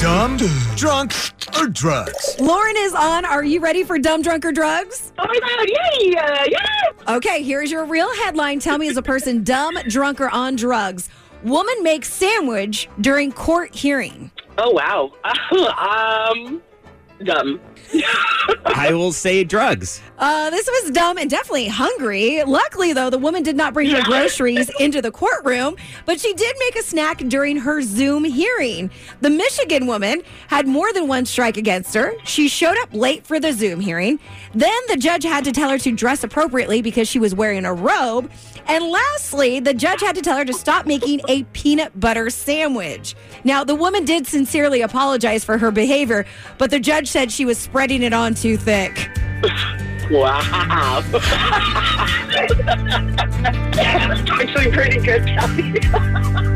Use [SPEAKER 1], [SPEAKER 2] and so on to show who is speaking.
[SPEAKER 1] Dumb, drunk, or drugs?
[SPEAKER 2] Lauren is on. Are you ready for Dumb, Drunk, or Drugs?
[SPEAKER 3] Oh my God, yay! Yeah!
[SPEAKER 2] Okay, here's your real headline. Tell me, is a person dumb, drunk, or on drugs? Woman makes sandwich during court hearing.
[SPEAKER 3] Oh, wow. Dumb.
[SPEAKER 4] I will say drugs.
[SPEAKER 2] This was dumb and definitely hungry. Luckily, though, the woman did not bring her groceries into the courtroom, but she did make a snack during her Zoom hearing. The Michigan woman had more than one strike against her. She showed up late for the Zoom hearing. Then the judge had to tell her to dress appropriately because she was wearing a robe. And lastly, the judge had to tell her to stop making a peanut butter sandwich. Now, the woman did sincerely apologize for her behavior, but the judge said she was spreading it on too thick.
[SPEAKER 3] Wow. That's actually pretty good, Kelly.